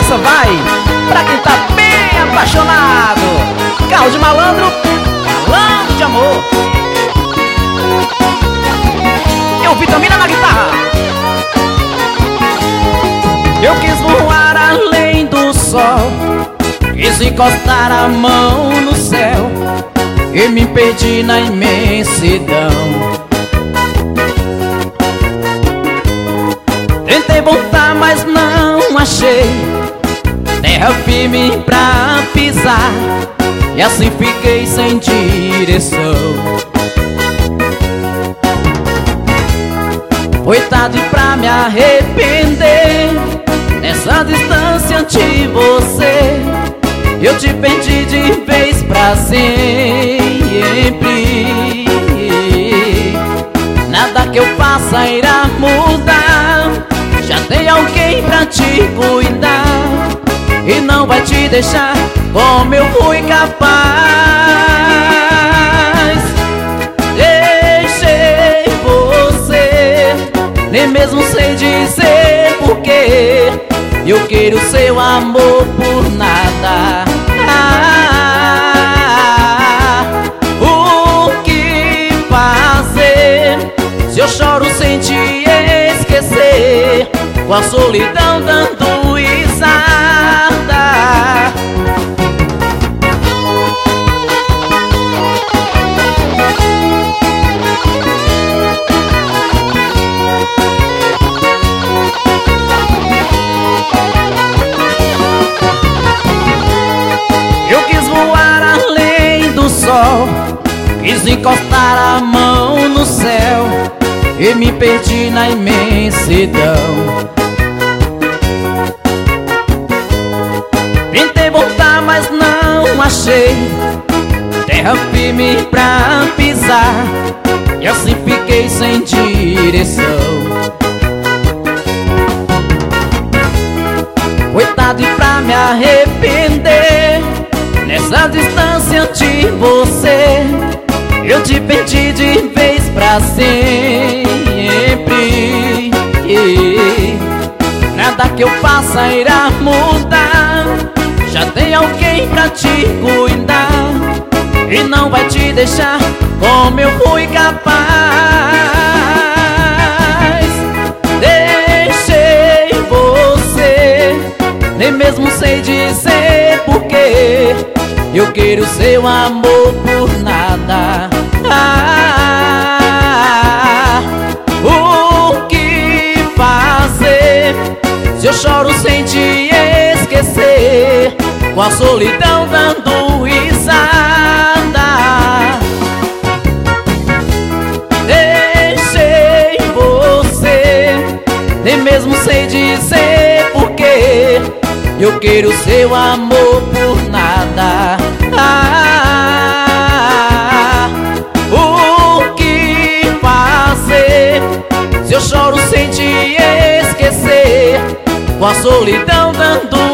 Essa vai pra quem tá bem apaixonado. Carro de malandro, malandro de amor. Eu Vitamina na guitarra. Eu quis voar além do sol, quis encostar a mão no céu e me perdi na imensidão. Tentei voltar, mas não achei terra firme pra pisar, e assim fiquei sem direção. Foi tarde pra me arrepender, nessa distância de você eu te perdi de vez pra sempre. Nada que eu faça irá mudar, já tem alguém pra te cuidar e não vai te deixar como eu fui capaz. Deixei você, nem mesmo sei dizer porquê. Eu quero seu amor por nada. O que fazer se eu choro sem te esquecer, com a solidão dando risada? Eu quis voar além do sol, quis encostar a mão no céu e me perdi na imensidão. Tentei voltar, mas não achei terra firme pra pisar, e assim fiquei sem direção. Foi tarde pra me arrepender, nessa distância de você eu te perdi de vez pra sempre. Nada que eu faça irá mudar, já tem alguém pra te cuidar e não vai te deixar como eu fui capaz. Deixei você, nem mesmo sei dizer porquê. Eu quero seu amor por nada. O que fazer se eu choro sem te esquecer, com a solidão dando risada? Deixei você, nem mesmo sei dizer porquê. Eu quero seu amor por nada. O que fazer se eu choro sem te esquecer, com a solidão dando